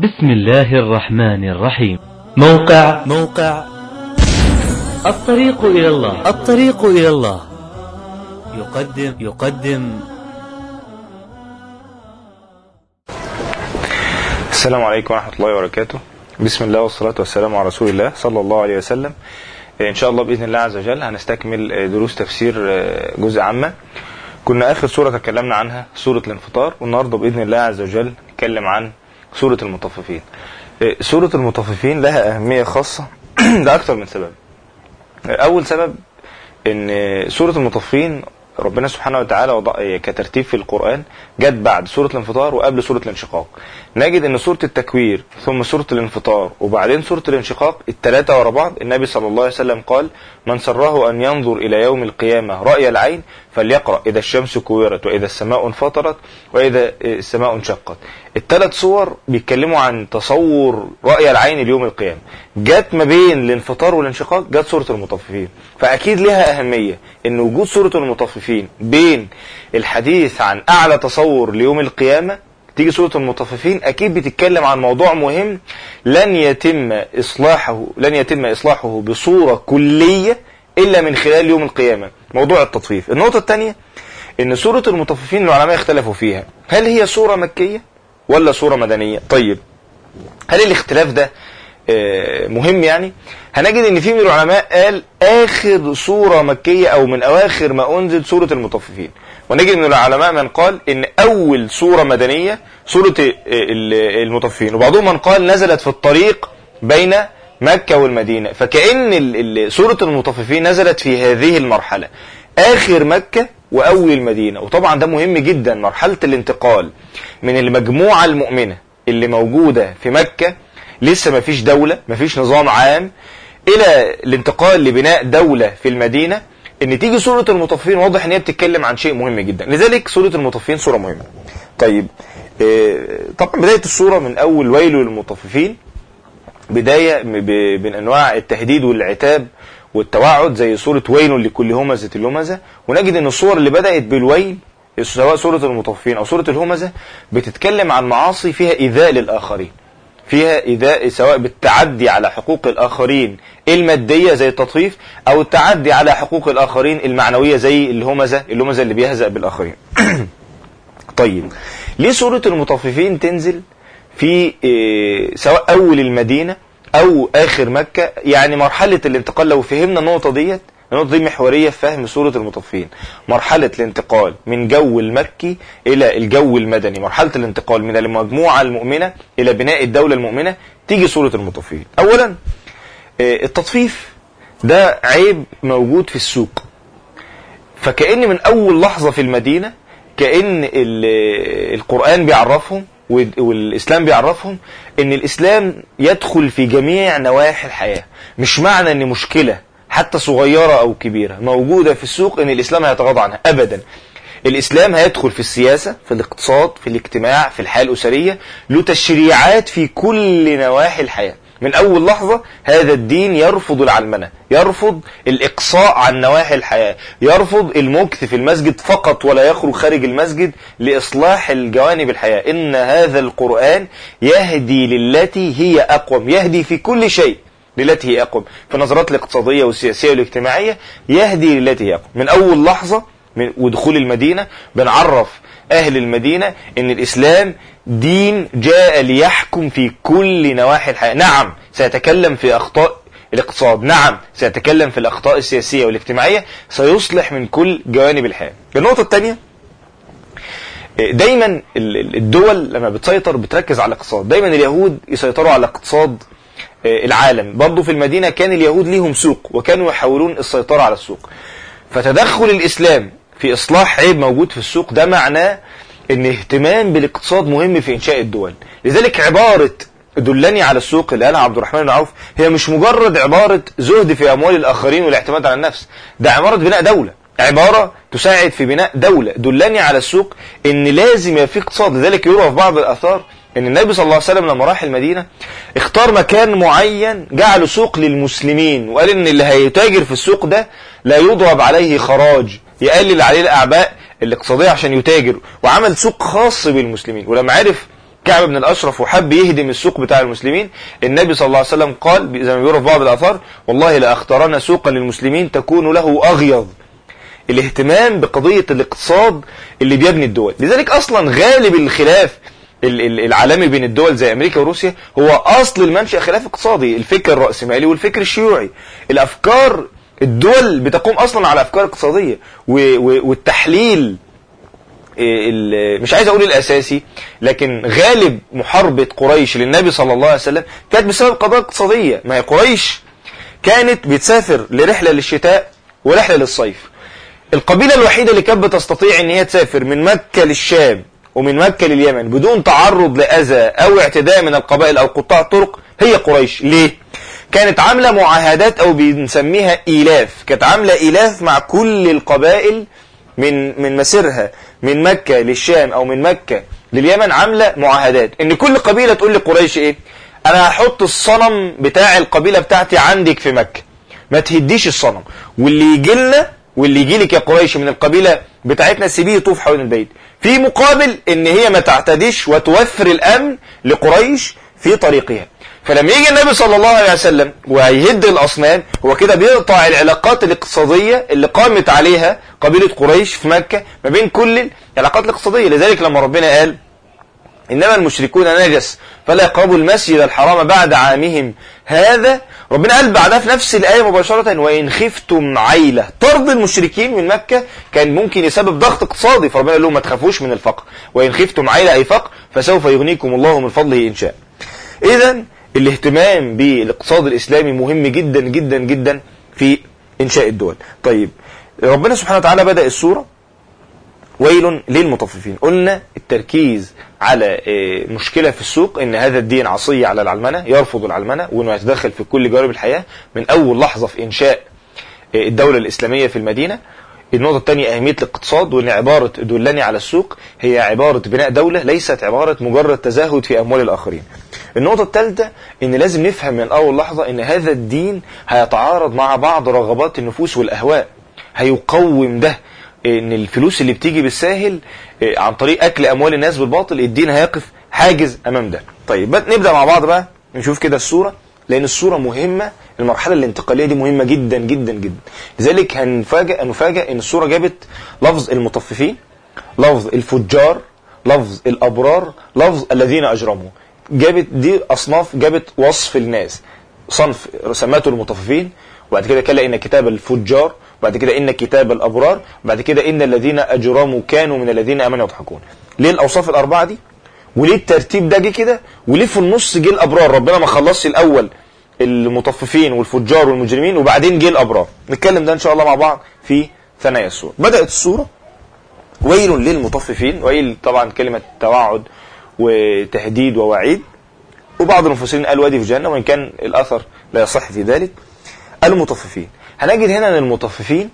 بسم الله الرحمن الرحيم. موقع الطريق إلى الله يقدم السلام عليكم ورحمة الله وبركاته. بسم الله والصلاة والسلام على رسول الله صلى الله عليه وسلم. إن شاء الله بإذن الله عز وجل هنستكمل دروس تفسير جزء عامة. كنا آخر سورة تكلمنا عنها سورة الانفطار، والنهاردة بإذن الله عز وجل نتكلم عن سورة المطففين. سورة المطففين لها أهمية خاصة لأكثر من سبب. أول سبب إن سورة المطففين ربنا سبحانه وتعالى وضع كترتيب في القرآن جت بعد سورة الانفطار وقبل سورة الانشقاق. نجد ان سورة التكوير ثم سورة الانفطار وبعدين سورة الانشقاق الثلاثة ورا بعض. النبي صلى الله عليه وسلم قال: من سره ان ينظر الى يوم القيامة رأي العين فليقرأ اذا الشمس كورت واذا السماء انفطرت واذا السماء انشقت. الثلاث صور بيتكلموا عن تصور رأي العين اليوم القيامة. جت ما بين الانفطار والانشقاق جت سورة المطففين، فاكيد لها اهمية ان وجود سورة المطففين بين الحديث عن اعلى تصور ليوم القيامة. تيجي سورة المطففين اكيد بتتكلم عن موضوع مهم لن يتم اصلاحه بصورة كلية الا من خلال يوم القيامة، موضوع التطفيف. النقطة الثانية ان سورة المطففين العلماء اختلفوا فيها، هل هي سورة مكية ولا سورة مدنية؟ طيب هل الاختلاف ده مهم؟ يعني هنجد ان في من العلماء قال اخر سورة مكية او من اواخر ما انزل سورة المطففين، ونجد من العلماء من قال ان اول سورة مدنية سورة المطففين، وبعضهم من قال نزلت في الطريق بين مكة والمدينة، فكأن سورة المطففين نزلت في هذه المرحلة اخر مكة واول المدينة. وطبعا ده مهم جدا، مرحلة الانتقال من المجموعة المؤمنة اللي موجودة في مكة لسه ما فيش دولة، ما فيش نظام عام، الى الانتقال لبناء دولة في المدينة. ان تيجي سورة المطففين واضح ان هي بتتكلم عن شيء مهم جدا، لذلك سورة المطففين سورة مهمة. طيب طبعا بداية السورة من اول ويل للمطففين، بداية من انواع التهديد والعتاب والتوعد زي سورة ويل لكل همزة اللمزة. ونجد ان الصور اللي بدأت بالويل سواء سورة المطففين او سورة الهمزة بتتكلم عن معاصي فيها ايذاء للاخرين، فيها إيذاء سواء بالتعدي على حقوق الآخرين المادية زي التطفيف أو التعدي على حقوق الآخرين المعنوية زي اللمزة اللي بيهزأ بالآخرين. طيب ليه سورة المطففين تنزل في سواء أول المدينة أو آخر مكة؟ يعني مرحلة الانتقال لو فهمنا النقطة دي محورية في فهم سورة المطففين. مرحلة الانتقال من جو المكي إلى الجو المدني، مرحلة الانتقال من المجموعة المؤمنة إلى بناء الدولة المؤمنة، تيجي سورة المطففين. أولا التطفيف ده عيب موجود في السوق، فكأن من أول لحظة في المدينة كأن القرآن بيعرفهم والإسلام بيعرفهم إن الإسلام يدخل في جميع نواحي الحياة. مش معنى إن مشكلة حتى صغيرة أو كبيرة موجودة في السوق إن الإسلام هيتغاضى عنها أبدا. الإسلام هيدخل في السياسة، في الاقتصاد، في الاجتماع، في الحياة الأسرية، له تشريعات في كل نواحي الحياة. من أول لحظة هذا الدين يرفض العلمنة، يرفض الإقصاء عن نواحي الحياة، يرفض المكث في المسجد فقط ولا يخرج خارج المسجد لإصلاح الجوانب الحياة. إن هذا القرآن يهدي للتي هي أقوم، يهدي في كل شيء للتي هي أقوم، في النظرات الاقتصادية والسياسية والاجتماعية يهدي للتي هي أقوم. من أول لحظة من ودخول المدينة بنعرف أهل المدينة إن الإسلام دين جاء ليحكم في كل نواحي الحياة. نعم سيتكلم في أخطاء الاقتصاد، نعم سيتكلم في الأخطاء السياسية والاجتماعية، سيصلح من كل جوانب الحياة. النقطة الثانية، دايما الدول لما بتسيطر بتركز على الاقتصاد. دايما اليهود يسيطروا على اقتصاد العالم، برضو في المدينة كان اليهود ليهم سوق وكانوا يحاولون السيطرة على السوق. فتدخل الإسلام في إصلاح عيب موجود في السوق ده معناه ان اهتمام بالاقتصاد مهم في إنشاء الدول. لذلك عبارة دلني على السوق اللي قالها عبد الرحمن بن عوف هي مش مجرد عبارة زهد في أموال الآخرين والاعتماد على النفس، ده عبارة بناء دولة، عبارة تساعد في بناء دولة. دلني على السوق ان لازم يبقى في اقتصاد. لذلك يروى في بعض الآثار ان النبي صلى الله عليه وسلم لما راح المدينة اختار مكان معين جعله سوق للمسلمين، وقال ان اللي هيتاجر في السوق ده لا يضرب عليه خراج، يقلل عليه الأعباء الاقتصادية عشان يتاجر، وعمل سوق خاص بالمسلمين. ولما عرف كعب بن الأشرف وحب يهدم السوق بتاع المسلمين، النبي صلى الله عليه وسلم قال زي ما بيقولوا في بعض الآثار: والله لأختارن سوقا للمسلمين تكون له أغيض. الاهتمام بقضية الاقتصاد اللي بيبني الدول. لذلك أصلا غالب الخلاف العالمي بين الدول زي أمريكا وروسيا هو أصل المنشأ خلاف اقتصادي، الفكر الرأسمالي والفكر الشيوعي. الأفكار الدول بتقوم أصلا على أفكار اقتصادية، والتحليل مش عايز أقول الأساسي، لكن غالب محاربة قريش للنبي صلى الله عليه وسلم كانت بسبب قضايا اقتصادية. ما هي قريش كانت بتسافر لرحلة للشتاء ورحلة للصيف. القبيلة الوحيدة اللي كانت بتستطيع ان هي تسافر من مكة للشام ومن مكة لليمن بدون تعرض لأذى او اعتداء من القبائل او قطاع الطرق هي قريش. ليه؟ كانت عاملة معاهدات او بنسميها إيلاف، كانت عاملة إيلاف مع كل القبائل من مسيرها من مكة للشام او من مكة لليمن، عاملة معاهدات ان كل قبيلة تقول لقريش ايه: انا هحط الصنم بتاع القبيلة بتاعتي عندك في مكة، ما تهديش الصنم، واللي يجي لنا واللي يجي لك يا قريش من القبيلة بتاعتنا سيبيه يطوف حول البيت، في مقابل ان هي ما تعتديش وتوفر الامن لقريش في طريقها. فلما يجي النبي صلى الله عليه وسلم وهيهد الاصنام، هو كده بيقطع العلاقات الاقتصادية اللي قامت عليها قبيلة قريش في مكة ما بين كل العلاقات الاقتصادية. لذلك لما ربنا قال: إنما المشركون نجس فلا يقربوا المسجد الحرام بعد عامهم هذا، ربنا قال بعدها في نفس الآية مباشرة: وإن خفتم عيلة. طرد المشركين من مكة كان ممكن يسبب ضغط اقتصادي، فربنا قال لهم ما تخافوش من الفقر، وإن خفتم عيلة أي فقر فسوف يغنيكم الله من فضله إن شاء. إذا الاهتمام بالاقتصاد الإسلامي مهم جدا جدا جدا في إنشاء الدول. طيب ربنا سبحانه وتعالى بدأ السورة: ويل للمطففين. قلنا التركيز على مشكلة في السوق، ان هذا الدين عصي على العلمنة، يرفض العلمنة وانه يتدخل في كل جوانب الحياة من اول لحظة في انشاء الدولة الاسلامية في المدينة. النقطة الثانية اهمية الاقتصاد، وان عبارة دلني على السوق هي عبارة بناء دولة، ليست عبارة مجرد تزاهد في اموال الاخرين. النقطة الثالثة ان لازم نفهم من اول لحظة ان هذا الدين هيتعارض مع بعض رغبات النفوس والاهواء، هيقوم ده ان الفلوس اللي بتيجي بالساهل عن طريق اكل اموال الناس بالباطل، الدين هيقف حاجز امام ده. طيب نبدأ مع بعض بقى نشوف كده السورة، لان السورة مهمة، المرحلة الانتقالية دي مهمة جدا جدا جدا. لذلك نفاجأ ان السورة جابت لفظ المطففين، لفظ الفجار، لفظ الابرار، لفظ الذين اجرموا. جابت دي اصناف، جابت وصف الناس، صنف سماته المطففين، وبعد كده قال ان كتاب الفجار، بعد كده ان كتاب الابرار، بعد كده ان الذين اجرموا كانوا من الذين امنوا يضحكون. ليه الاوصاف الاربعه دي؟ وليه الترتيب ده جه كده؟ وليه في النص جه الابرار؟ ربنا ما خلصش الاول المطففين والفجار والمجرمين وبعدين جه الابرار. نتكلم ده ان شاء الله مع بعض في ثنايا السوره. بدات السوره ويل للمطففين، ويل طبعا كلمه توعد وتهديد ووعيد، وبعض المفسرين قال وادي في جهنم، وان كان الاثر لا يصح في ذلك. المطففين هنجد هنا ان المطففين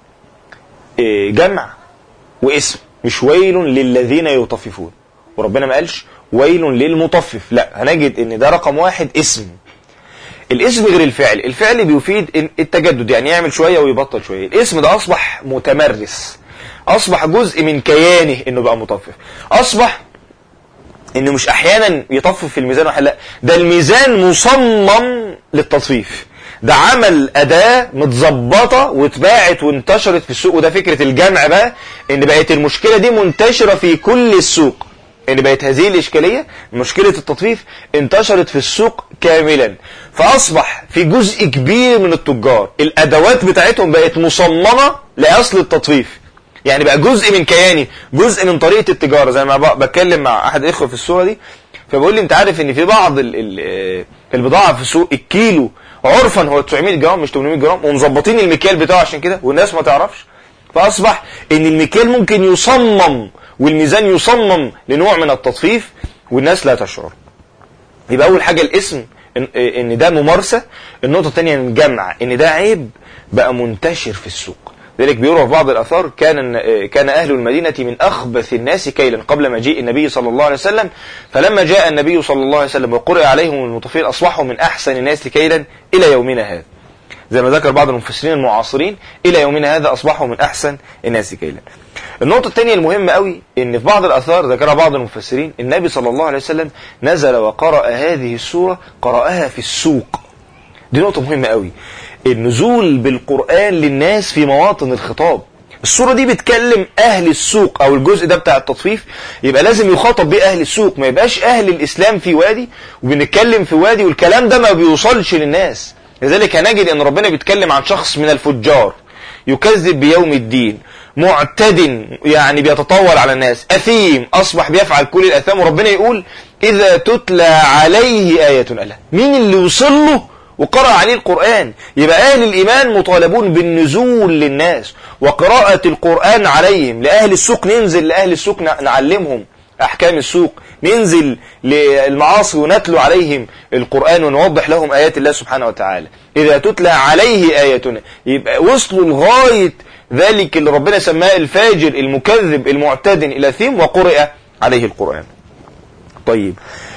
جمع واسم، مش ويل للذين يطففون، وربنا ما قالش ويل للمطفف، لا، هنجد ان ده رقم واحد اسم. الاسم غير الفعل، الفعل بيفيد التجدد، يعني يعمل شوية ويبطل شوية. الاسم ده اصبح متمرس، اصبح جزء من كيانه انه بقى مطفف، اصبح انه مش احيانا يطفف في الميزان واحد، لا، ده الميزان مصمم للتطفيف، ده عمل أداة متظبطة واتباعت وانتشرت في السوق. وده فكرة الجمع بقى، ان بقت المشكلة دي منتشرة في كل السوق، ان بقت هذه الإشكالية مشكلة التطفيف انتشرت في السوق كاملا، فأصبح في جزء كبير من التجار الأدوات بتاعتهم بقت مصممة لأصل التطفيف، يعني بقى جزء من كياني، جزء من طريقة التجارة. زي ما بتكلم مع أحد إخوة في السوق دي، فبقول لي انت عارف ان في بعض البضاعة في السوق الكيلو عرفا هو 900 جرام مش 800 جرام، ومظبطين المكيال بتاعه عشان كده والناس ما تعرفش. فأصبح ان المكيال ممكن يصمم والميزان يصمم لنوع من التطفيف والناس لا تشعر. يبقى أول حاجة الاسم، ان ده ممارسة. النقطة الثانية الجمع، ان ده عيب بقى منتشر في السوق. ذلك بيروى في بعض الأثار كان أهل المدينة من أخبث الناس كيلا قبل مجيء النبي صلى الله عليه وسلم، فلما جاء النبي صلى الله عليه وسلم وقرئ عليهم المطففين أصبحوا من أحسن الناس كيلا إلى يومنا هذا. زي ما ذكر بعض المفسرين المعاصرين، إلى يومنا هذا أصبحوا من أحسن الناس كيلا. النقطة الثانية المهمة قوي ان في بعض الآثار ذكرها بعض المفسرين النبي صلى الله عليه وسلم نزل وقرأ هذه السورة قرأها في السوق. دي نقطة مهمة قوي، النزول بالقرآن للناس في مواطن الخطاب. السورة دي بتكلم أهل السوق أو الجزء ده بتاع التطفيف، يبقى لازم يخاطب بيه أهل السوق، ما يبقاش أهل الإسلام في وادي وبنتكلم في وادي والكلام ده ما بيوصلش للناس. لذلك هنجد أن ربنا بيتكلم عن شخص من الفجار يكذب بيوم الدين، معتد يعني بيتطول على الناس، أثيم أصبح بيفعل كل الأثام، وربنا يقول إذا تتلى عليه آية الله. مين اللي وصل له وقرأ عليه القرآن؟ يبقى أهل الإيمان مطالبون بالنزول للناس وقراءة القرآن عليهم. لأهل السوق ننزل لأهل السوق نعلمهم أحكام السوق، ننزل للمعاصي ونتلو عليهم القرآن ونوضح لهم آيات الله سبحانه وتعالى. إذا تتلى عليه آياتنا، يبقى وصلوا لغاية ذلك اللي ربنا سماه الفاجر المكذب المعتد الأثيم وقرئ عليه القرآن. طيب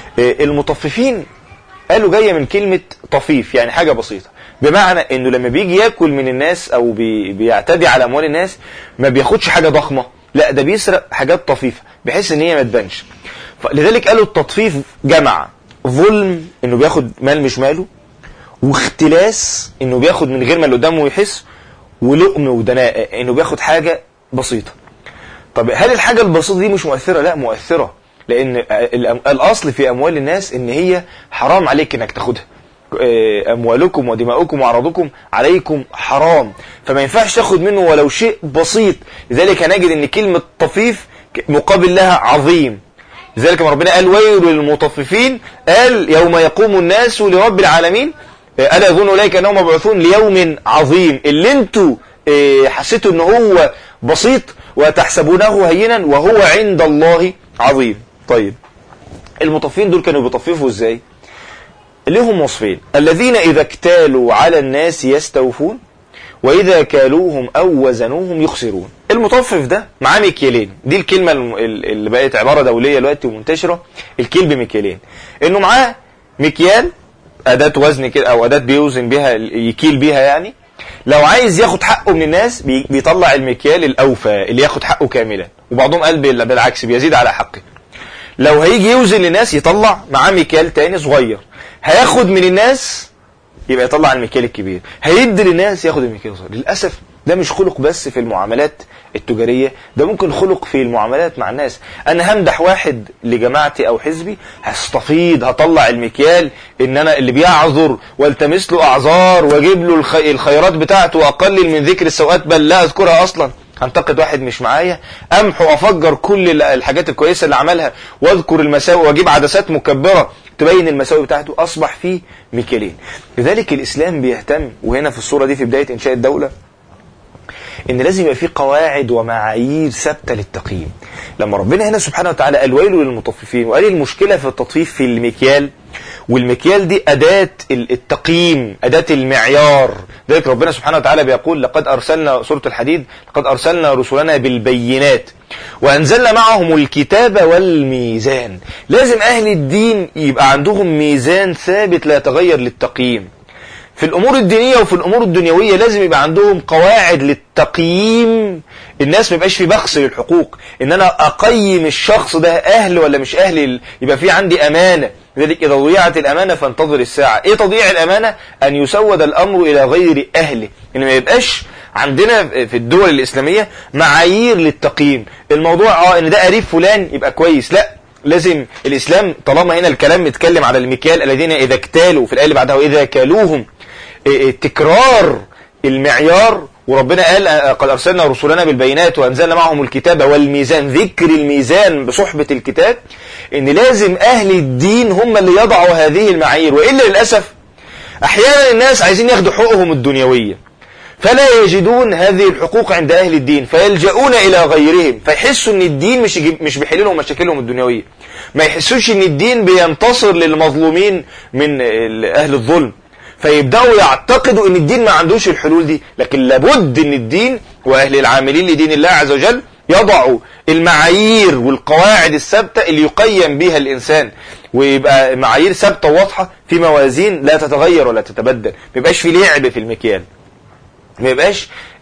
المطففين قالوا جاية من كلمة طفيف، يعني حاجة بسيطة، بمعنى انه لما بيجي ياكل من الناس او بيعتدي على اموال الناس ما بياخدش حاجة ضخمة، لا ده بيسرق حاجات طفيفة بحيث ان هي ما تبانش. لذلك قالوا التطفيف جمع ظلم انه بياخد مال مش ماله، واختلاس انه بياخد من غير ما اللي قدامه يحس، ولقم ودناء انه بياخد حاجة بسيطة. طب هل الحاجة البسيطة دي مش مؤثرة؟ لا مؤثرة، لان الاصل في اموال الناس ان هي حرام عليك انك تاخدها. اموالكم ودماؤكم واعراضكم عليكم حرام، فما ينفعش تاخد منه ولو شيء بسيط. لذلك هنجد ان كلمة طفيف مقابل لها عظيم. لذلك ما ربنا قال ويل للمطففين، قال يوم يقوم الناس لرب العالمين ألا يظن أولئك أنهم مبعوثون ليوم عظيم. اللي انتوا حسيتوا ان هو بسيط وتحسبونه هينا وهو عند الله عظيم. طيب المطففين دول كانوا بيطففوا ازاي؟ لهم وصفين: الذين إذا اكتالوا على الناس يستوفون، وإذا كالوهم أو وزنوهم يخسرون. المطفف ده معاه مكيالين، دي الكلمة اللي بقت عبارة دولية دلوقتي ومنتشرة، الكيل بمكيالين، إنه معاه مكيال أداة وزن كده أو أداة بيوزن بها يكيل بيها، يعني لو عايز ياخد حقه من الناس بيطلع المكيال الأوفى اللي ياخد حقه كاملا، وبعضهم قال بالعكس بيزيد على حقه. لو هيجي يوزن للناس يطلع معاه مكيال تاني صغير، هياخد من الناس يبقى يطلع المكيال الكبير، هيدي للناس ياخد المكيال الصغير. للأسف ده مش خلق بس في المعاملات التجارية، ده ممكن خلق في المعاملات مع الناس. أنا همدح واحد لجماعتي أو حزبي، هستفيض هطلع المكيال إن أنا اللي بيعذر والتمس له أعذار واجيب له الخيرات بتاعته وأقلل من ذكر السوءات بل لا أذكرها أصلا. هنتقد واحد مش معايا، أمحو أفجر كل الحاجات الكويسة اللي عملها واذكر المساوئ واجيب عدسات مكبرة تبين المساوئ بتاعته. أصبح فيه مكيالين. لذلك الإسلام بيهتم، وهنا في الصورة دي في بداية إنشاء الدولة، إن لازم يبقى فيه قواعد ومعايير ثابتة للتقييم. لما ربنا هنا سبحانه وتعالى قال ويل للمطففين، وقال المشكلة في التطفيف في المكيال، والمكيال دي أداة التقييم، أداة المعيار. ذلك ربنا سبحانه وتعالى بيقول لقد أرسلنا، سورة الحديد، لقد أرسلنا رسلنا بالبينات وأنزلنا معهم الكتاب والميزان. لازم أهل الدين يبقى عندهم ميزان ثابت لا يتغير للتقييم. في الأمور الدينية وفي الأمور الدنيوية لازم يبقى عندهم قواعد للتقييم. الناس ما يبقاش في بخس للحقوق، إن أنا أقيم الشخص ده أهل ولا مش أهل، يبقى في عندي أمانة. لذلك إذا ضيعت الأمانة فانتظر الساعة. إيه تضييع الأمانة؟ أن يسود الأمر إلى غير أهله، إن ما يبقاش عندنا في الدول الإسلامية معايير للتقييم. الموضوع إن ده قريب فلان يبقى كويس، لا، لازم الإسلام طالما هنا الكلام متكلم على المكيال الذين إذا اكتالوا، في الآية اللي بعدها وإذا كالوهم، تكرار المعيار. وربنا قال قد أرسلنا رسلنا بالبينات وأنزلنا معهم الكتاب والميزان، ذكر الميزان بصحبة الكتاب، إن لازم أهل الدين هم اللي يضعوا هذه المعايير. وإلا للأسف أحيانا الناس عايزين ياخدوا حقوقهم الدنيوية فلا يجدون هذه الحقوق عند أهل الدين، فيلجؤون إلى غيرهم، فيحسوا أن الدين مش بيحل لهم مشاكلهم الدنيوية، ما يحسوش أن الدين بينتصر للمظلومين من أهل الظلم، فيبدأوا يعتقدوا أن الدين ما عندوش الحلول دي. لكن لابد أن الدين وأهل العاملين لدين الله عز وجل يضعوا المعايير والقواعد الثابتة اللي يقيم بها الإنسان، ويبقى معايير ثابتة واضحة في موازين لا تتغير ولا تتبدل. ما يبقاش في لعب في المكيال، ما يبقاش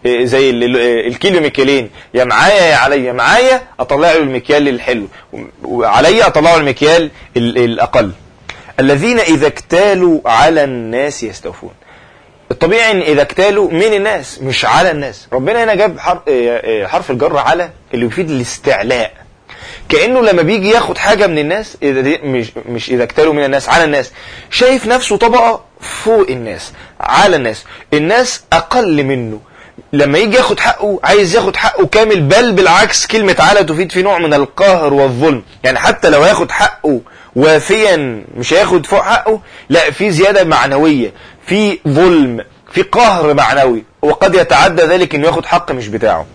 زي الكيلو مكيالين، يا معايا يا عليا. معايا اطلع له المكيال الحلو، وعليا اطلع له المكيال الاقل. الذين اذا اكتالوا على الناس يستوفون. الطبيعي ان اذا اكتالوا من الناس مش على الناس. ربنا هنا جاب حرف الجر على اللي يفيد الاستعلاء، كأنه لما بيجي ياخد حاجة من الناس، إذا دي مش إذا اكتالوا من الناس على الناس، شايف نفسه طبقة فوق الناس على الناس، الناس أقل منه. لما يجي ياخد حقه عايز ياخد حقه كامل، بل بالعكس كلمة على تفيد في نوع من القهر والظلم. يعني حتى لو ياخد حقه وافيا مش هياخد فوق حقه، لا، في زيادة معنوية، في ظلم، في قهر معنوي، وقد يتعدى ذلك انه ياخد حق مش بتاعه.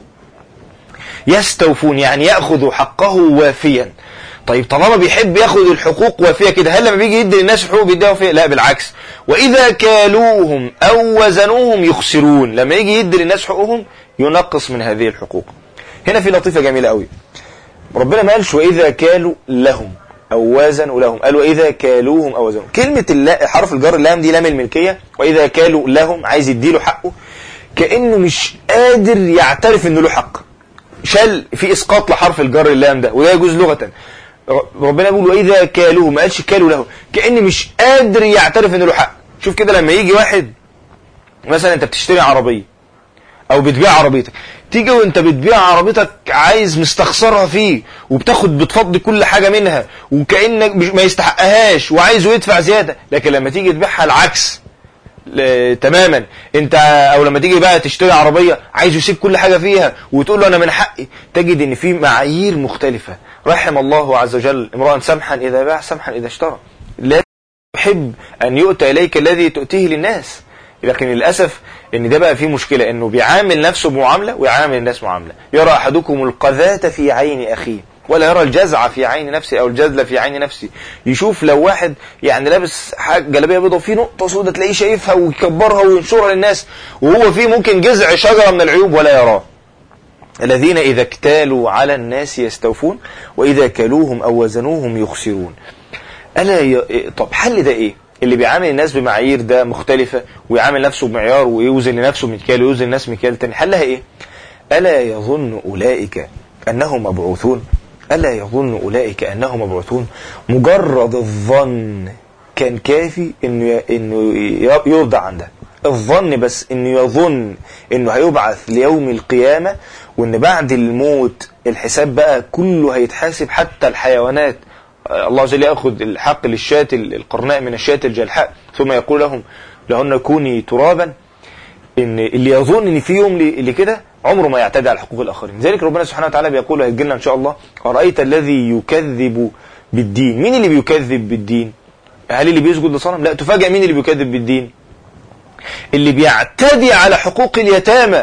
يستوفون يعني يأخذ حقه وافيا. طيب طالما بيحب ياخد الحقوق وافية كده، هل لما بيجي يدي للناس حقوق بيديها وافية؟ لا بالعكس. وإذا كالوهم أو وزنوهم يخسرون، لما يجي يدي للناس حقوقهم ينقص من هذه الحقوق. هنا في لطيفة جميلة قوي، ربنا ما قالش وإذا كالوا لهم أو وزنوا لهم، قال وإذا كالوهم أو وزنوهم. كلمة حرف الجر اللام دي لام الملكية، وإذا كالوا لهم عايز يديله حقه، كأنه مش قادر يعترف إنه له حق، شال في اسقاط لحرف الجر اللام ده، وده يجوز لغة. ربنا بيقول واذا كالوه، ما قالش كالوا له، كأن مش قادر يعترف انه له حق. شوف كده لما يجي واحد مثلا انت بتشتري عربية او بتبيع عربيتك، تيجي وانت بتبيع عربيتك عايز مستخسرها فيه، بتفضي كل حاجة منها وكأنك ما يستحقهاش وعايزه يدفع زيادة. لكن لما تيجي تبيعها العكس تماما، انت او لما تيجي بقى تشتري عربية عايز يسيب كل حاجة فيها وتقول له انا من حقي، تجد ان في معايير مختلفة. رحم الله عز وجل امرأ سمحا اذا باع سمحا اذا اشترى. لا يحب ان يؤتى اليك الذي تؤتيه للناس. لكن للأسف ان ده بقى فيه مشكلة، انه بيعامل نفسه معاملة ويعامل الناس معاملة. يرى احدكم القذاة في عين اخيه ولا يرى الجزع في عين نفسه او الجزلة في عين نفسه. يشوف لو واحد يعني لابس جلابيه بيضاء وفيه نقطة سوداء تلاقيه شايفها ويكبرها وينشرها للناس، وهو فيه ممكن جذع شجرة من العيوب ولا يراه. الذين إذا اكتالوا على الناس يستوفون وإذا كالوهم أو وزنوهم يخسرون. طب حل ده إيه؟ اللي بيعامل الناس بمعايير ده مختلفة ويعامل نفسه بمعيار ويوزن لنفسه مكيال ويوزن الناس مكيال تاني، حلها إيه؟ ألا يظن أولئك أنهم مبعوثون؟ ألا يظن أولئك أنهم مبعوثون؟ مجرد الظن كان كافي إنه يوضع عنده الظن، بس إنه يظن إنه هيبعث ليوم القيامة، وإن بعد الموت الحساب بقى كله هيتحاسب حتى الحيوانات. الله عز وجل يأخذ الحق للشاة القرناء من الشاة الجلحاء ثم يقول لهن كوني ترابا. إن اللي يظن إن في يوم اللي كده عمره ما يعتدي على حقوق الآخرين. لذلك ربنا سبحانه وتعالى بيقول هيجيلنا إن شاء الله أرأيت الذي يكذب بالدين. مين اللي بيكذب بالدين؟ هل اللي بيسجد لصنم؟ لا، تفاجأ مين اللي بيكذب بالدين؟ اللي بيعتدي على حقوق اليتامى.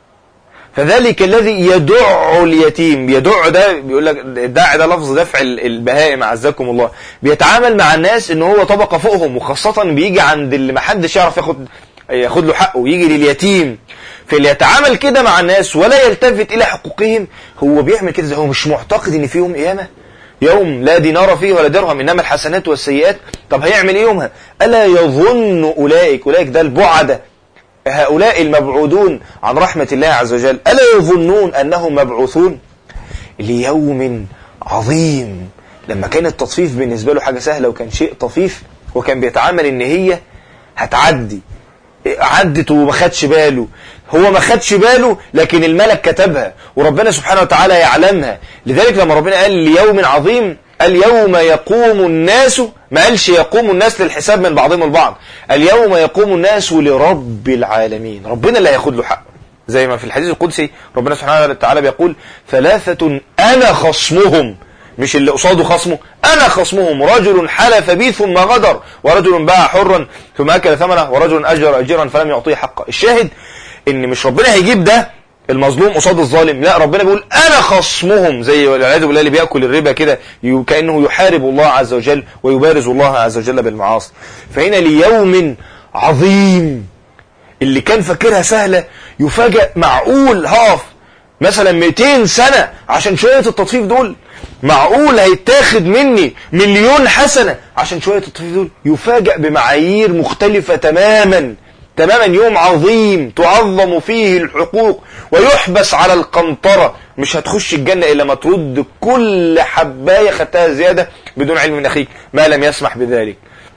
فذلك الذي يدع اليتيم. يدع ده بيقول لك الدع ده لفظ دفع البهائم عزكم الله. بيتعامل مع الناس إنه هو طبقة فوقهم، وخاصة بيجي عند اللي محدش يعرف ياخد له حقه، ويجي لليتيم. فاللي يتعامل كده مع الناس ولا يلتفت إلى حقوقهم، هو بيعمل كده، هو مش معتقد إن في يوم قيامة، يوم لا دينار فيه ولا درهم إنما الحسنات والسيئات. طب هيعمل إيه يومها؟ ألا يظن أولئك ده البعدة، هؤلاء المبعودون عن رحمة الله عز وجل، ألا يظنون أنهم مبعوثون ليوم عظيم؟ لما كان التطفيف بالنسبة له حاجة سهلة وكان شيء طفيف، وكان بيتعامل إن هي هتعدي، عدت وما خدش باله. هو ما خدش باله، لكن الملك كتبها وربنا سبحانه وتعالى يعلمها. لذلك لما ربنا قال ليوم عظيم، قال يوم يقوم الناس، ما قالش يقوم الناس للحساب من بعضهم البعض، اليوم يقوم الناس لرب العالمين. ربنا اللي هياخد له حق، زي ما في الحديث القدسي ربنا سبحانه وتعالى بيقول ثلاثة أنا خصمهم، مش اللي قصاده خصمه، أنا خصمهم، رجل حلف بي ثم غدر، ورجل باع حرا ثم أكل ثمنه، ورجل أجر أجرا فلم يعطيه حقه. الشاهد إن مش ربنا هيجيب ده المظلوم قصاد الظالم، لا، ربنا بيقول أنا خصمهم، زي والعياذ بالله اللي بيأكل الربا كده كأنه يحارب الله عز وجل ويبارز الله عز وجل بالمعاصي. فهنا ليوم عظيم، اللي كان فاكرها سهلة يفاجأ. معقول هقف مثلا 200 سنة عشان شوية التطفيف دول؟ معقول هيتاخد مني 1,000,000 حسنة عشان شوية التطفيف دول؟ يفاجأ بمعايير مختلفة تماما تماما، يوم عظيم تعظم فيه الحقوق ويحبس على القنطرة، مش هتخش الجنة إلا ما ترد كل حباية خدتها زيادة بدون علم من أخيك ما لم يسمح بذلك.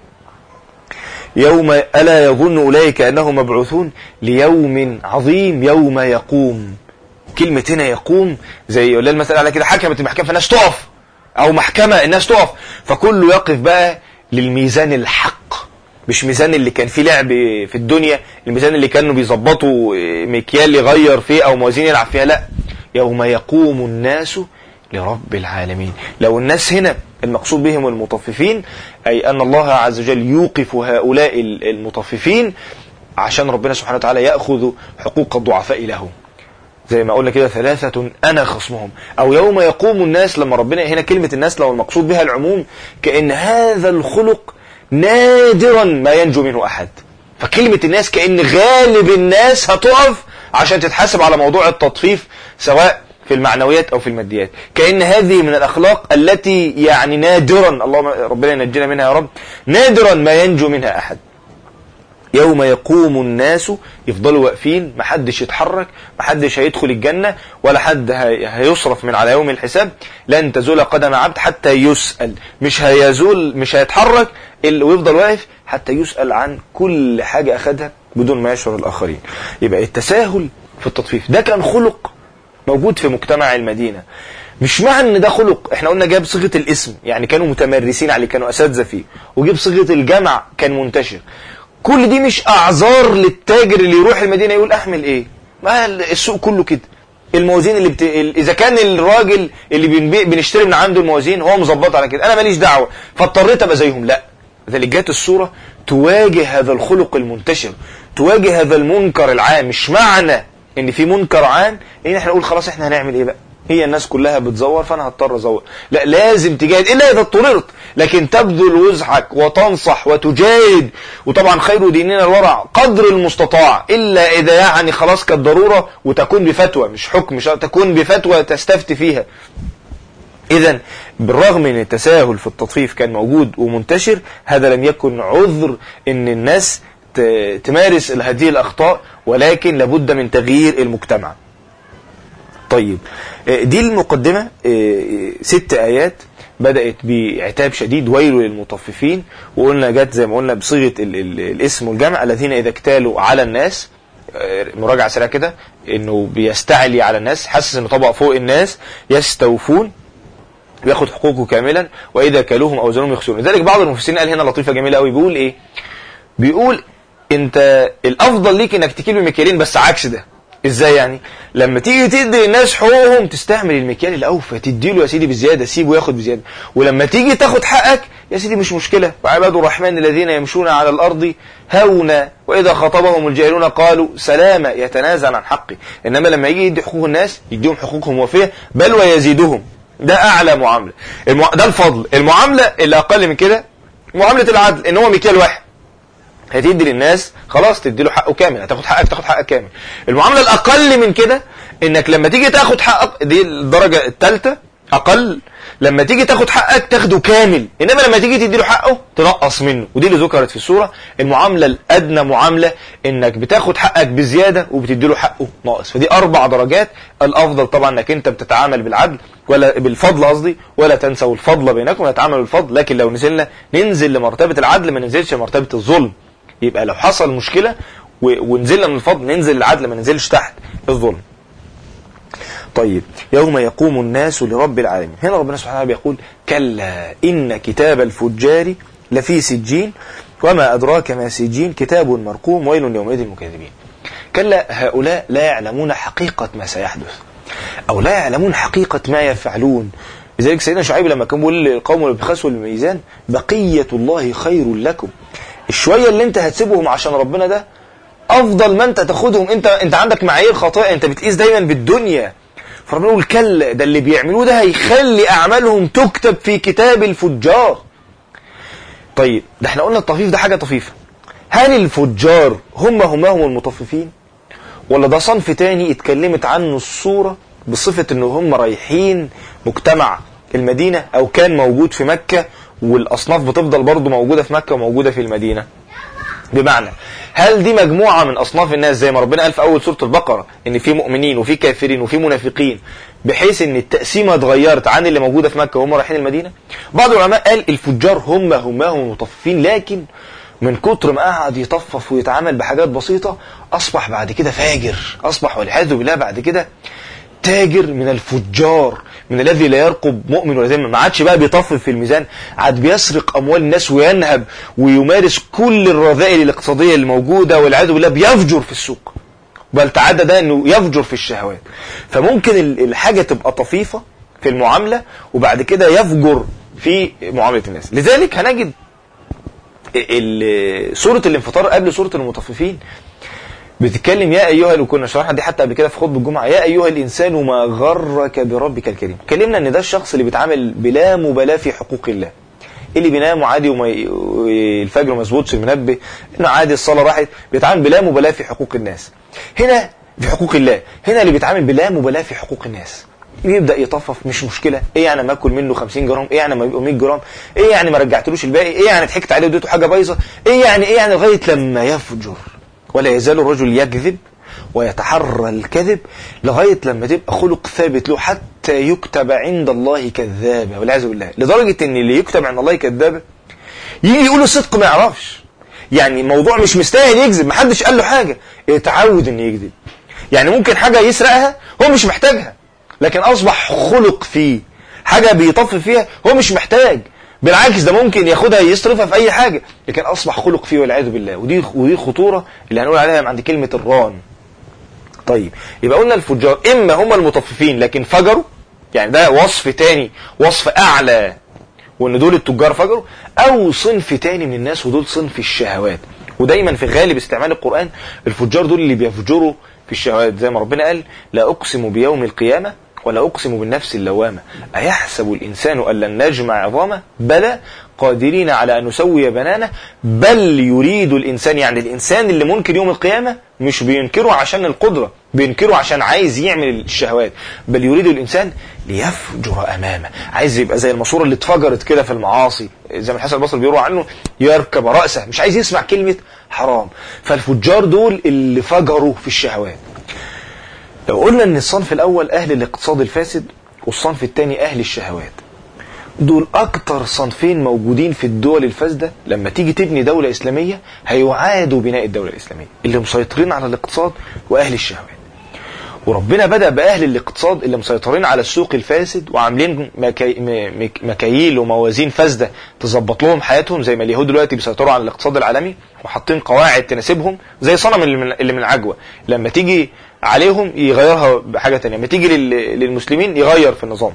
يوم ألا يظن أولئك أنهم مبعوثون ليوم عظيم يوم يقوم. كلمة هنا يقوم زي يقول المثل على كده حكمت المحكمة فالناس تقف، أو محكمة الناس تقف، فكله يقف بقى للميزان الحق، مش ميزان اللي كان فيه لعب في الدنيا، الميزان اللي كانوا بيظبطوا مكيال يغير فيه أو موازين يلعب فيها، لا، يوم يقوم الناس لرب العالمين. لو الناس هنا المقصود بهم المطففين، أي أن الله عز وجل يوقف هؤلاء المطففين عشان ربنا سبحانه وتعالى يأخذ حقوق الضعفاء له، زي ما قلنا كده 3 أنا خصمهم. أو يوم يقوم الناس، لما ربنا هنا كلمة الناس لو المقصود بها العموم، كأن هذا الخلق نادرا ما ينجو منه أحد، فكلمة الناس كأن غالب الناس هتقف عشان تتحاسب على موضوع التطفيف سواء في المعنويات أو في الماديات. كأن هذه من الأخلاق التي يعني نادرا، اللهم ربنا ينجينا منها يا رب، نادرا ما ينجو منها أحد. يوم يقوم الناس، يفضلوا واقفين، محدش يتحرك، محدش هيدخل الجنة ولا حد هيصرف من على يوم الحساب. لن تزول قدم عبد حتى يسأل، مش هيزول، مش هيتحرك ويفضل واقف حتى يسأل عن كل حاجة أخدها بدون ما يشعر الآخرين. يبقى التساهل في التطفيف ده كان خلق موجود في مجتمع المدينة. مش معنى ان ده خلق، احنا قلنا جاب صيغة الاسم يعني كانوا متمرسين عليه، كانوا أساتذة فيه، وجيب صيغة الجمع كان منتشر. كل دي مش اعذار للتاجر اللي يروح المدينة يقول احمل ايه، ما السوق كله كده. الموازين اذا كان الراجل اللي بنشتري من عنده الموازين هو مظبط على كده، انا ماليش دعوة فاضطريت ابقى زيهم، لا. لذلك جات الصورة تواجه هذا الخلق المنتشر، تواجه هذا المنكر العام. مش معنى ان في منكر عام ان احنا نقول خلاص احنا هنعمل ايه بقى، هي الناس كلها بتزور فانا هضطر ازور، لا، لازم تجاهد الا اذا اضطررت، لكن تبذل وسعك وتنصح وتجاهد. وطبعا خير ديننا الورع قدر المستطاع، الا اذا يعني خلاص كالضروره، وتكون بفتوى مش حكم، مش تكون بفتوى تستفتي فيها. اذا بالرغم من التساهل في التطفيف كان موجود ومنتشر، هذا لم يكن عذر ان الناس تمارس هذه الأخطاء، ولكن لابد من تغيير المجتمع. طيب دي المقدمة، 6 آيات بدأت بعتاب شديد ويل للمطففين، وقلنا جت زي ما قلنا بصيغة الاسم والجمع، الذين إذا اكتالوا على الناس، مراجعة سريعة كده، إنه بيستعلي على الناس، حاسس إنه طبق فوق الناس، يستوفون، بياخد حقوقه كاملا، وإذا كالوهم أو وزنوهم يخسرون. لذلك بعض المفسرين قال هنا لطيفة جميلة قوي، بيقول إيه؟ بيقول انت الافضل ليك انك تكيل بمكيالين، بس عكس ده. ازاي يعني؟ لما تيجي تدي الناس حقوقهم تستعمل المكيال الاوفى، تديله يا سيدي بزياده، سيبه ياخد بزياده. ولما تيجي تاخد حقك يا سيدي مش مشكله، وعباد الرحمن الذين يمشون على الارض هونا واذا خاطبهم الجاهلون قالوا سلاما، يتنازل عن حقه. انما لما يجي يدي حقوق الناس يديهم حقوقهم وفيه، بل ويزيدهم. ده اعلى معامله، ده الفضل. المعامله اللي اقل من كده معامله العدل، ان هو مكيال واحد، هتدي للناس خلاص تدي له حقه كامل، هتاخد حقك تاخد حقك كامل. المعامله الاقل من كده انك لما تيجي تاخد حقك، دي الدرجه الثالثه اقل، لما تيجي تاخد حقك تاخده كامل، انما لما تيجي تدي له حقه تنقص منه. ودي اللي ذكرت في السوره. المعامله الادنى معامله انك بتاخد حقك بزياده وبتدي له حقه ناقص، فدي 4 درجات. الافضل طبعا انك انت بتتعامل بالعدل، ولا بالفضل قصدي، ولا تنسوا الفضل بينكم ونتعامل بالفضل. لكن لو ننزل لمرتبه العدل، ما ننزلش لمرتبه الظلم. يبقى لو حصل مشكلة ونزلنا من الفضل ننزل العدل، ما ننزلش تحت الظلم. طيب يوم يقوم الناس لرب العالمين، هنا ربنا سبحانه وتعالى بيقول كلا إن كتاب الفجار لفي سجين وما أدراك ما سجين كتاب مرقوم ويل يومئذ للمكذبين. كلا هؤلاء لا يعلمون حقيقة ما سيحدث، أو لا يعلمون حقيقة ما يفعلون. لذلك سيدنا شعيب لما كان بيقول للقوم اللي بيخسوا الميزان بقية الله خير لكم، الشوية اللي انت هتسيبهم عشان ربنا ده افضل ما انت تاخدهم. انت عندك معايير خاطئة، انت بتقيس دايما بالدنيا. فربنا يقول كلا، ده اللي بيعملوه ده هيخلي اعمالهم تكتب في كتاب الفجار. طيب ده احنا قلنا التطفيف ده حاجة طفيفة، هل الفجار هم المطففين، ولا ده صنف تاني اتكلمت عنه السورة بصفة انه هم رايحين مجتمع المدينة، او كان موجود في مكة، والاصناف بتفضل برضو موجودة في مكة وموجودة في المدينة؟ بمعنى هل دي مجموعة من أصناف الناس زي ما ربنا قال في أول سورة البقرة إن في مؤمنين وفي كافرين وفي منافقين، بحيث إن التقسيمة اتغيرت عن اللي موجودة في مكة وهم رايحين المدينة؟ بعض العلماء قال الفجار هم المطففين، لكن من كتر ما قعد يطفف ويتعامل بحاجات بسيطة أصبح بعد كده فاجر، أصبح والعياذ بالله بعد كده تاجر من الفجار، من الذي لا يرقب مؤمن ولا ذمة. ما عادش بقى بيطفف في الميزان، عاد بيسرق أموال الناس وينهب ويمارس كل الرذائل الاقتصادية الموجودة والعياذ بالله، بيفجر في السوق، بل تعدى ده انه يفجر في الشهوات. فممكن الحاجة تبقى طفيفة في المعاملة وبعد كده يفجر في معاملة الناس. لذلك هنجد سورة الانفطار قبل سورة المطففين بتتكلم يا ايها، وكنا شرحنا دي حتى قبل كده في خطبة الجمعة، يا ايها الانسان ما غرك بربك الكريم. اتكلمنا ان ده الشخص اللي بيتعامل بلا مبالاة في حقوق الله، اللي بينام عادي والفجر ما يظبطش المنبه، انه عادي الصلاة راحت، بيتعامل بلا مبالاة في حقوق الناس. هنا في حقوق الله، هنا اللي بيتعامل بلا مبالاة في حقوق الناس يبدأ يطفف، مش مشكلة، ايه يعني ما اكل منه 50 جرام، ايه يعني ما يبقى 100 جرام، ايه يعني ما رجعتلوش الباقي، ايه يعني ضحكت عليه وديته حاجة بايظة، ايه يعني لغاية لما يفجر. ولا يزال الرجل يكذب ويتحرى الكذب لغاية لما تبقى خلق ثابت له حتى يكتب عند الله كذابا والعياذ بالله. لدرجة ان اللي يكتب عند الله كذابا يجي يقول الصدق ما يعرفش، يعني موضوع مش مستاهل يكذب، محدش قال له حاجة، اتعود ان يكذب. يعني ممكن حاجة يسرقها هو مش محتاجها، لكن اصبح خلق فيه. حاجة بيطفف فيها هو مش محتاج، بالعكس ده ممكن ياخدها يصرفها في اي حاجة، لكن اصبح خلق فيه والعياذ بالله. ودي خطورة اللي هنقول عليها عند كلمة الران. طيب يبقى قلنا الفجار اما هم المطففين لكن فجروا، يعني ده وصف تاني، وصف اعلى، وان دول التجار فجروا، او صنف تاني من الناس ودول صنف الشهوات. ودايما في غالب استعمال القرآن الفجار دول اللي بيفجروا في الشهوات، زي ما ربنا قال لا اقسم بيوم القيامة ولا أقسم بالنفس اللوامة أيحسب الإنسان أن لن نجمع عظامه بلى قادرين على أن نسوي بنانه بل يريد الإنسان. يعني الإنسان اللي منكر يوم القيامة مش بينكره عشان القدرة، بينكره عشان عايز يعمل الشهوات. بل يريد الإنسان ليفجر أمامه، عايز يبقى زي الماسورة اللي اتفجرت كده في المعاصي، زي ما الحسن البصري بيروى عنه يركب رأسه، مش عايز يسمع كلمة حرام. فالفجار دول اللي فجروا في الشهوات. لو قلنا ان الصنف الاول اهل الاقتصاد الفاسد والصنف الثاني اهل الشهوات، دول اكتر صنفين موجودين في الدول الفاسدة. لما تيجي تبني دولة اسلامية هيعادوا بناء الدولة الاسلامية، اللي مسيطرين على الاقتصاد واهل الشهوات. وربنا بدأ باهل الاقتصاد اللي مسيطرين على السوق الفاسد وعاملين مكاييل وموازين فاسدة تظبط لهم حياتهم، زي ما اليهود دلوقتي بيسيطروا على الاقتصاد العالمي وحاطين قواعد تناسبهم، زي صنم اللي من العجوة، لما تيجي عليهم يغيرها بحاجة تانية، لما تيجي للمسلمين يغير في النظام.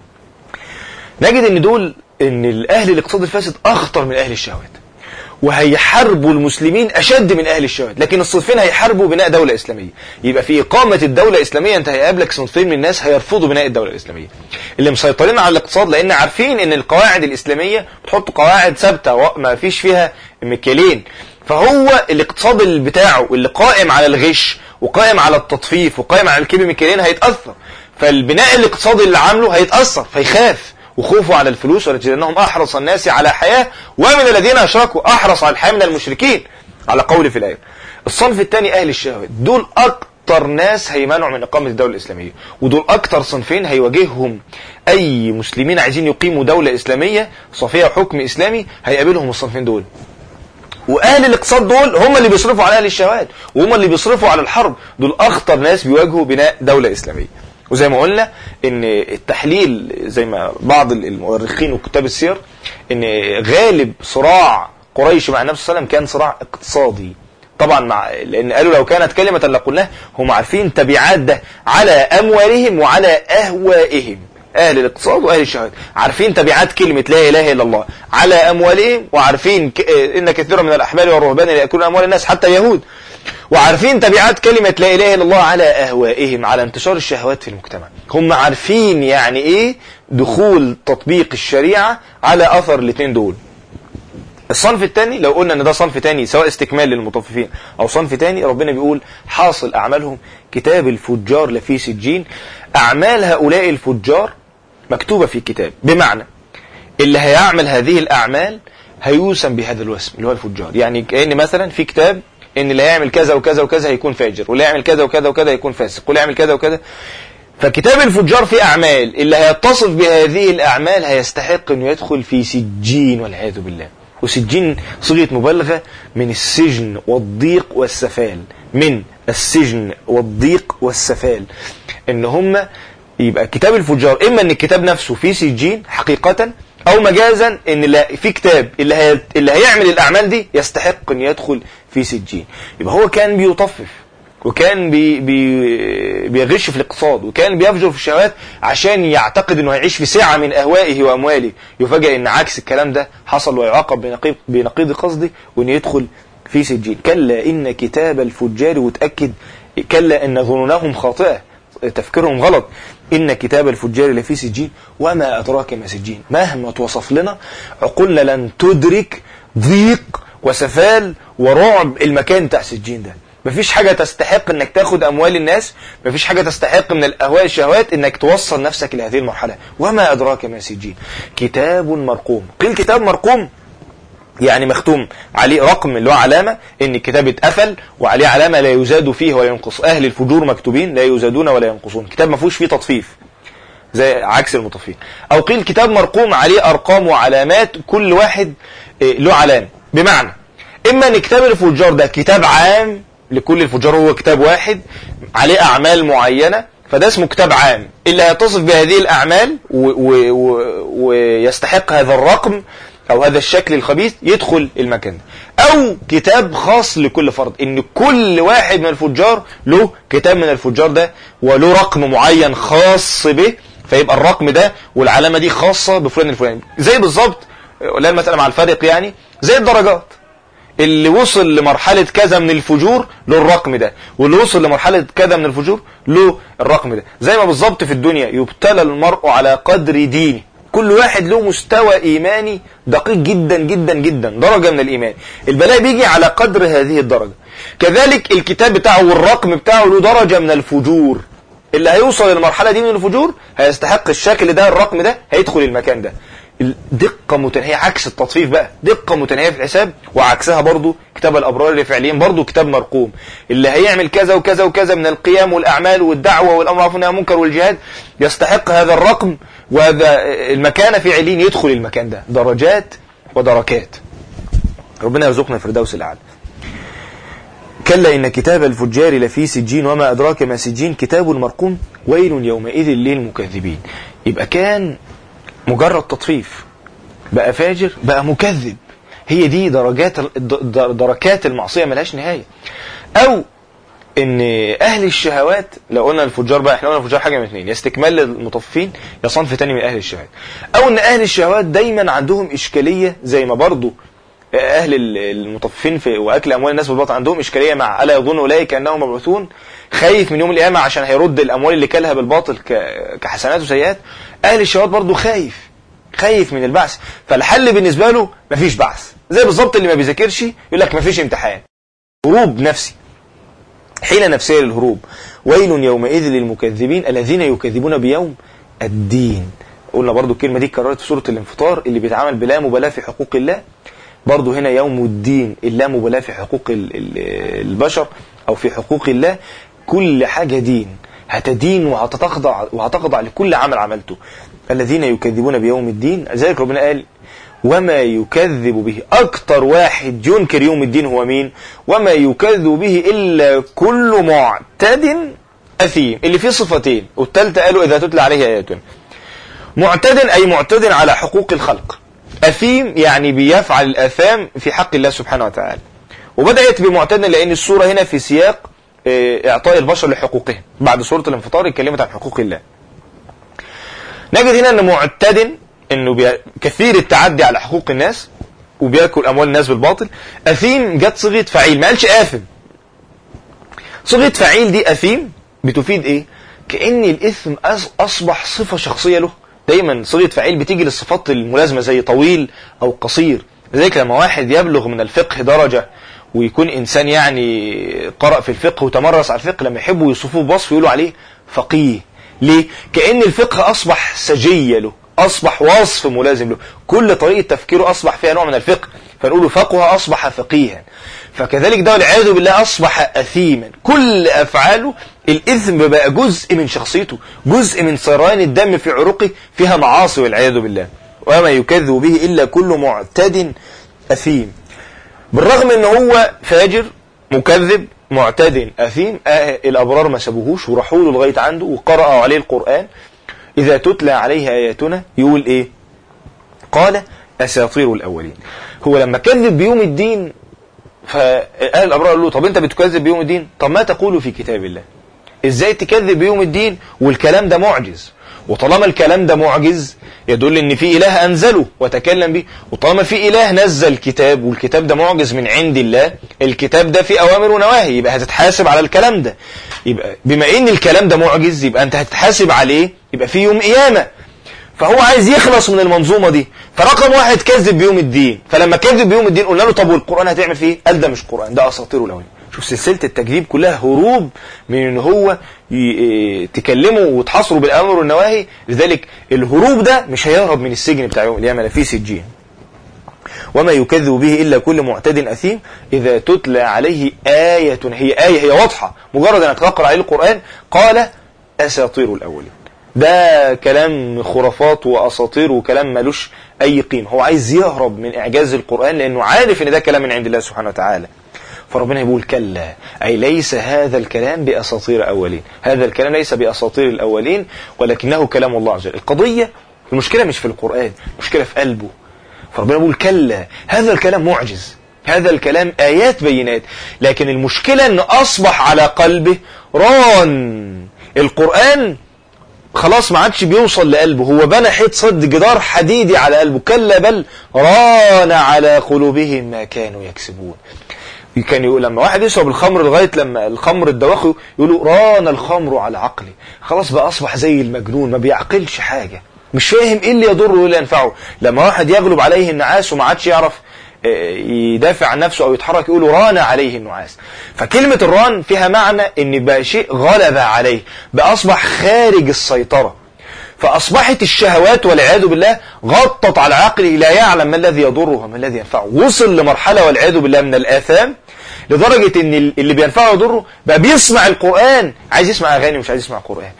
نجد ان اهل الاقتصاد الفاسد اخطر من اهل الشهوات، وهيحاربوا المسلمين اشد من اهل الشهوات، لكن الصنفين هيحاربوا بناء دولة اسلامية. يبقى في اقامة الدولة الاسلامية انت هيقابلك صنفين من الناس هيرفضوا بناء الدولة الاسلامية، اللي مسيطرين على الاقتصاد لان عارفين ان القواعد الاسلامية بتحط قواعد ثابتة ما فيش فيها مكيالين، فهو الاقتصاد بتاعه اللي قائم على الغش وقائم على التطفيف وقائم على الكيب مكيالين هيتأثر، فالبناء الاقتصادي اللي عامله هيتأثر فيخاف، وخوفوا على الفلوس ولتجدنهم أحرص الناس على حياة ومن الذين أشركوا أحرص على الحياة من المشركين، على قول في الآية. الصنف الثاني أهل الشهوات، دول أكتر ناس هيمنعوا من إقامة الدولة الإسلامية، ودول أكتر صنفين هيواجههم أي مسلمين عايزين يقيموا دولة إسلامية صافية حكم إسلامي، هيقابلهم الصنفين دول. واهل الاقتصاد دول هم اللي بيصرفوا على اهل الشهوات وهم اللي بيصرفوا على الحرب، دول اخطر ناس بيواجهوا بناء دولة اسلامية. وزي ما قلنا ان التحليل زي ما بعض المؤرخين وكتاب السير ان غالب صراع قريش مع النبي صلى الله عليه وسلم كان صراع اقتصادي طبعا، لان قالوا لو كانت كلمة لقلناها، هم عارفين تبعات ده على اموالهم وعلى اهوائهم. اهل الاقتصاد واهل الشهوات عارفين تبعات كلمة لا اله الا الله على اموالهم، وعارفين ان كثيرا من الاحبار والرهبان ياكلون اموال الناس حتى اليهود، وعارفين تبعات كلمة لا اله الا الله على اهوائهم، على انتشار الشهوات في المجتمع. هم عارفين يعني ايه دخول تطبيق الشريعة على اثر الاثنين دول. الصنف الثاني لو قلنا ان ده صنف ثاني سواء استكمال للمطففين او صنف ثاني، ربنا بيقول حاصل اعمالهم كتاب الفجار لفي سجين. اعمال هؤلاء الفجار مكتوبة في كتاب، بمعنى اللي هيعمل هذه الاعمال هيوسم بهذا الوسم اللي هو الفجار. يعني كأن مثلا في كتاب ان اللي هيعمل كذا وكذا وكذا هيكون فاجر، واللي يعمل كذا وكذا وكذا هيكون فاسق، واللي يعمل كذا وكذا. فكتاب الفجار فيه أعمال، اللي هيتصف بهذه الأعمال هيستحق أنه يدخل في سجين والعياذ بالله. وسجين صيغة مبالغة من السجن والضيق والسفال، من السجن والضيق والسفال. ان هم يبقى كتاب الفجار اما ان الكتاب نفسه فيه سجين حقيقة، او مجازا ان في كتاب اللي هيعمل الأعمال دي يستحق أن يدخل في سجين. يبقى هو كان بيطفف، وكان بيغش في الاقتصاد، وكان بيفجر في الشهوات عشان يعتقد انه هيعيش في سعة من اهوائه وامواله. يفاجئ ان عكس الكلام ده حصل، ويعاقب بنقيض قصده، وان يدخل في سجين. كلا ان كتاب الفجار، وتأكد كلا ان ظنونهم خاطئة، تفكيرهم غلط. ان كتاب الفجار لفي سجين وما ادراك ما سجين. مهما توصف لنا عقولنا لن تدرك ضيق وسفال ورعب المكان بتاع سجين ده. مفيش حاجة تستحق انك تاخد اموال الناس، مفيش حاجة تستحق من الاهواء الشهوات انك توصل نفسك لهذه المرحلة. وما ادراك ما سجين كتاب مرقوم. قيل كتاب مرقوم يعني مختوم عليه رقم اللي هو علامة ان الكتاب اتقفل، وعليه علامة لا يزاد فيه ولا ينقص. اهل الفجور مكتوبين لا يزادون ولا ينقصون. كتاب ما فيهوش فيه تطفيف زي عكس المطفين. او قيل كتاب مرقوم عليه ارقام وعلامات، كل واحد له علامة. بمعنى اما ان كتاب الفجار ده كتاب عام لكل الفجار، هو كتاب واحد عليه أعمال معينة، فده اسمه كتاب عام اللي هيتصف بهذه الأعمال ويستحق هذا الرقم أو هذا الشكل الخبيث يدخل المكان ده. أو كتاب خاص لكل فرد، إن كل واحد من الفجار له كتاب من الفجار ده وله رقم معين خاص به، فيبقى الرقم ده والعلامة دي خاصة بفلان الفلاني. زي بالظبط لا مثلا مع الفرق، يعني زي الدرجات، اللي وصل لمرحلة كذا من الفجور له الرقم ده، واللي وصل لمرحلة كذا من الفجور له الرقم ده. زي ما بالظبط في الدنيا يبتلى المرء على قدر دينه، كل واحد له مستوى إيماني دقيق جدا جدا جدا، درجة من الإيمان، البلاء بيجي على قدر هذه الدرجة. كذلك الكتاب بتاعه والرقم بتاعه له درجة من الفجور، اللي هيوصل للمرحلة دي من الفجور هيستحق الشكل ده، الرقم ده هيدخل المكان ده. دقة متناهية، عكس التطفيف بقى، دقة متناهية في الحساب. وعكسها برضو كتاب الأبرار اللي فعليا برضو كتاب مرقوم، اللي هيعمل كذا وكذا وكذا من القيام والأعمال والدعوة والأمر بالمعروف والنهي عن المنكر والجهاد يستحق هذا الرقم وهذا المكانة في علين، يدخل المكان ده. درجات ودركات. ربنا يرزقنا الفردوس الأعلى. كلا إن كتاب الفجار لفي سجين وما أدراك ما سجين كتاب مرقوم ويل يومئذ للمكذبين. يبقى كان مجرد تطفيف، بقى فاجر، بقى مكذب. هي دي دركات المعصية ملهاش نهاية. او ان اهل الشهوات، لو قلنا الفجار بقى، احنا قلنا الفجار حاجة من اثنين، يا استكمال للمطففين يا صنف تاني من اهل الشهوات. او ان اهل الشهوات دايما عندهم اشكالية، زي ما برضو اهل المطففين في واكل اموال الناس بالباطل عندهم اشكالية مع الا يظن اولئك انهم مبعوثون، خايف من يوم القيامة عشان هيرد الاموال اللي كلها بالباطل كحسنات وسيئات. اهل الشهوات برضو خايف من البعث، فالحل بالنسبة له مفيش بعث. زي بالظبط اللي ما بيذاكرش يقول لك مفيش امتحان، هروب نفسي، حيلة نفسية للهروب. ويل يومئذ للمكذبين الذين يكذبون بيوم الدين. قلنا برضو الكلمة دي كررت في سورة الانفطار، اللي بيتعامل بلا مبالاة في حقوق الله. برضو هنا يوم الدين، اللا مبالاة في حقوق البشر أو في حقوق الله. كل حاجة دين، هتدين وهتخضع لكل عمل عملته. الذين يكذبون بيوم الدين، ذلك ربنا قال وما يكذب به، أكتر واحد ينكر يوم الدين هو مين؟ وما يكذب به إلا كل معتد أثيم، اللي فيه صفتين، والثالثة قالوا إذا تتلى عليه آياتنا. معتد أي معتد على حقوق الخلق، أثيم يعني بيفعل الآثام في حق الله سبحانه وتعالى. وبدأت بمعتد لأن السورة هنا في سياق إعطاء البشر لحقوقهم، بعد سورة الانفطار اتكلمت عن حقوق الله. نجد هنا أن معتد انه كثير التعدي على حقوق الناس وبياكل اموال الناس بالباطل. اثيم جت صيغه فعيل، ما قالش آثم. صيغه فعيل دي اثيم بتفيد ايه؟ كأن الاثم اصبح صفه شخصيه له. دايما صيغه فعيل بتيجي للصفات الملازمه زي طويل او قصير. لذلك لما واحد يبلغ من الفقه درجه ويكون انسان يعني قرأ في الفقه وتمرس على الفقه، لما يحبوا يوصفوه بوصف يقولوا عليه فقيه. ليه؟ كأن الفقه اصبح سجيه له، أصبح وصف ملازم له، كل طريقة تفكيره أصبح فيها نوع من الفقه، فنقول فقه أصبح فقيها. فكذلك ده والعياذ بالله أصبح أثيما، كل أفعاله الإثم بقى جزء من شخصيته، جزء من سريان الدم في عروقه فيها معاصي والعياذ بالله. وما يكذب به إلا كل معتد أثيم. بالرغم أنه هو فاجر مكذب معتد أثيم، الأبرار ما سابوهوش وراحوا له لغاية عنده وقرأوا عليه القرآن. إذا تتلى عليه آياتنا يقول إيه؟ قال أساطير الأولين. هو لما كذب بيوم الدين فقال الأبرار قالوا له طب أنت بتكذب بيوم الدين، طب ما تقول في كتاب الله؟ إزاي تكذب بيوم الدين والكلام ده معجز؟ وطالما الكلام ده معجز يدل ان في اله انزله وتكلم به، وطالما في اله نزل كتاب والكتاب ده معجز من عند الله، الكتاب ده فيه اوامر ونواهي، يبقى هتتحاسب على الكلام ده. يبقى بما ان الكلام ده معجز يبقى انت هتتحاسب عليه، يبقى في يوم قيامه. فهو عايز يخلص من المنظومه دي، فرقم واحد كذب بيوم الدين. فلما كذب بيوم الدين قلنا له طب والقران هتعمل فيه؟ قال ده مش قران، ده اساطير الاولين. شوف سلسلة التكذيب كلها هروب من ان هو تكلمه وتحصره بالامر والنواهي. لذلك الهروب ده مش هيهرب من السجن بتاع يوم القيامة، في سجين. وما يكذب به الا كل معتد اثيم اذا تتلى عليه آية، هي آية، هي واضحة، مجرد انك تقرأ عليه القرآن قال اساطير الاولين. ده كلام خرافات واساطير وكلام ملوش اي قيمة. هو عايز يهرب من اعجاز القرآن لانه عارف ان ده كلام من عند الله سبحانه وتعالى. فربنا يقول كلا، أي ليس هذا الكلام بأساطير أولين، هذا الكلام ليس بأساطير الأولين ولكنه كلام الله عز وجل. القضية المشكلة مش في القرآن، المشكلة في قلبه. فربنا يقول كلا، هذا الكلام معجز، هذا الكلام آيات بينات، لكن المشكلة أنه أصبح على قلبه ران. القرآن خلاص ما عادش بيوصل لقلبه، هو بنى حيط صد جدار حديدي على قلبه. كلا بل ران على قلوبهم ما كانوا يكسبون. كان يقول لما واحد يشرب الخمر لغاية لما الخمر الدواخل يقولوا ران الخمر على عقلي، خلاص بقى أصبح زي المجنون، ما بيعقلش حاجة، مش فاهم إيه اللي يضره وإيه اللي ينفعه. لما واحد يغلب عليه النعاس وما عادش يعرف يدافع عن نفسه أو يتحرك يقولوا ران عليه النعاس. فكلمة الران فيها معنى إن بقى شيء غلب عليه، بقى أصبح خارج السيطرة. فأصبحت الشهوات والعياذ بالله غطت على عقله، لا يعلم ما الذي يضره وما الذي ينفعه. وصل لمرحلة والعياذ بالله من الآثام لدرجة ان اللي بينفعه يضره بقى بيسمع القرآن، عايز يسمع أغاني مش عايز يسمع قرآن،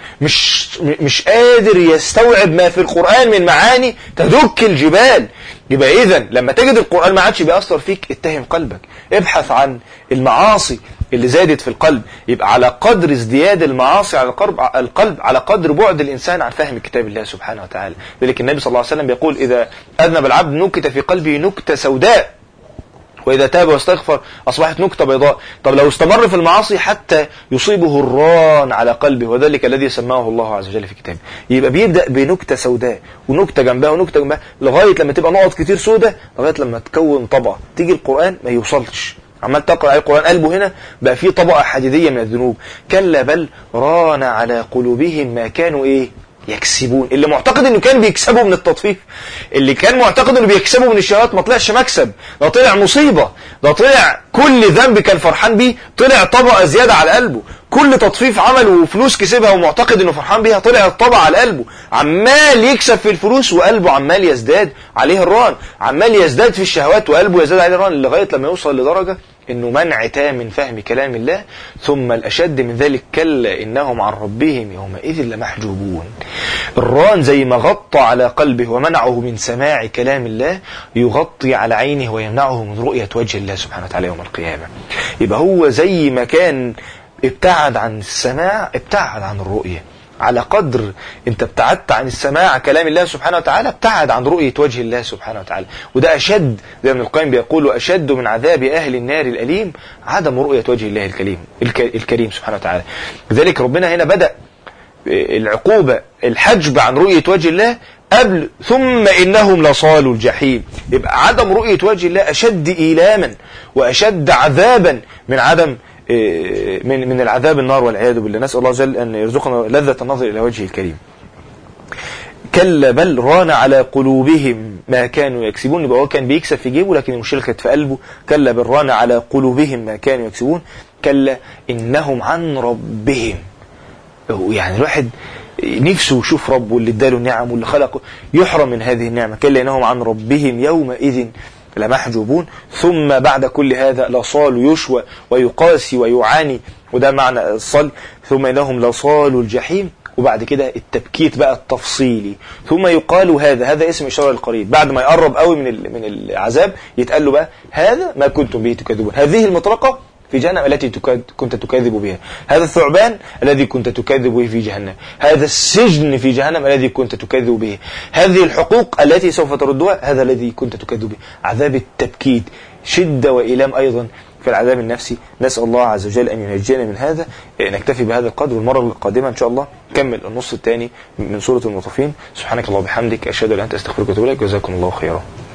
مش قادر يستوعب ما في القرآن من معاني تدك الجبال. يبقى إذن لما تجد القرآن ما عادش بيأثر فيك، اتهم قلبك، ابحث عن المعاصي اللي زادت في القلب. يبقى على قدر ازدياد المعاصي على القلب على قدر بعد الإنسان عن فهم كتاب الله سبحانه وتعالى. لذلك النبي صلى الله عليه وسلم بيقول إذا أذنب العبد نكت في قلبه نكتة سوداء، وإذا تاب واستغفر أصبحت نكتة بيضاء. طب لو استمر في المعاصي حتى يصيبه الران على قلبه، وذلك الذي سماه الله عز وجل في كتابه. يبقى بيبدأ بنكتة سوداء ونكتة جنبها ونكتة جنبها لغاية لما تبقى نقط كتير سوداء، لغاية لما تكون طبقة. تيجي القرآن ما يوصلش، عمال تقرأ على القرآن قلبه هنا بقى فيه طبقة حديدية من الذنوب. كلا بل ران على قلوبهم ما كانوا يكسبون. اللي معتقد انه كان بيكسبوا من التطفيف، اللي كان معتقد انه بيكسبوا من الشهوات، ما طلعش مكسب، ده طلع مصيبة، ده طلع كل ذنب كان فرحان بيه طلع طبقة زيادة على قلبه. كل تطفيف عمله وفلوس كسبها ومعتقد انه فرحان بيها طلع الطبقة على قلبه، عمال يكسب في الفلوس وقلبه عمال يزداد عليه الران، عمال يزداد في الشهوات وقلبه يزداد عليه الران، لغاية لما يوصل لدرجة انه منع تام من فهم كلام الله. ثم الاشد من ذلك كلا انهم عن ربهم يومئذ لمحجوبون. الران زي ما غطى على قلبه ومنعه من سماع كلام الله، يغطي على عينه ويمنعه من رؤية وجه الله سبحانه وتعالى يوم القيامة. يبقى هو زي ما كان ابتعد عن السماع ابتعد عن الرؤية. على قدر انت ابتعدت عن السماع كلام الله سبحانه وتعالى ابتعد عن رؤية وجه الله سبحانه وتعالى. وده أشد، زي ابن القيم بيقول أشد من عذاب أهل النار الأليم عدم رؤية وجه الله الكريم سبحانه وتعالى. لذلك ربنا هنا بدأ العقوبة الحجب عن رؤية وجه الله قبل ثم إنهم لصالوا الجحيم. يبقى عدم رؤية وجه الله أشد إيلاما وأشد عذابا من عدم من العذاب النار والعياذ بالله. نسأل الله جل أن يرزقنا لذة النظر إلى وجهه الكريم. كلا بل ران على قلوبهم ما كانوا يكسبون. يبقى هو كان بيكسب في جيبه لكن المشكلة كانت في قلبه. كلا بل ران على قلوبهم ما كانوا يكسبون. كلا إنهم عن ربهم. يعني الواحد نفسه يشوف ربه اللي اداله النعم واللي خلقه يحرم من هذه النعمة. كلا إنهم عن ربهم يومئذ لمحجوبون. ثم بعد كل هذا لصال يشوى ويقاسي ويعاني، وده معنى الصل. ثم إنهم لصال الجحيم، وبعد كده التبكيت بقى التفصيلي. ثم يقال هذا اسم إشارة القريب، بعد ما يقرب قوي من العذاب يتقال له بقى هذا ما كنتم به تكذبون، هذه المطرقة في جهنم التي كنت تكذب بها، هذا الثعبان الذي كنت تكذب به في جهنم، هذا السجن في جهنم الذي كنت تكذب به، هذه الحقوق التي سوف تردها هذا الذي كنت تكذب به. عذاب التبكيت، شدة وإيلام أيضا في العذاب النفسي. نسأل الله عز وجل أن ينجينا من هذا. نكتفي بهذا القدر، والمرة القادمة إن شاء الله نكمل النص الثاني من سورة المطفين. سبحانك اللهم وبحمدك، أشهد أن لا إله إلا أنت، أستغفرك وأتوب إليك. جزاكم الله خيرا.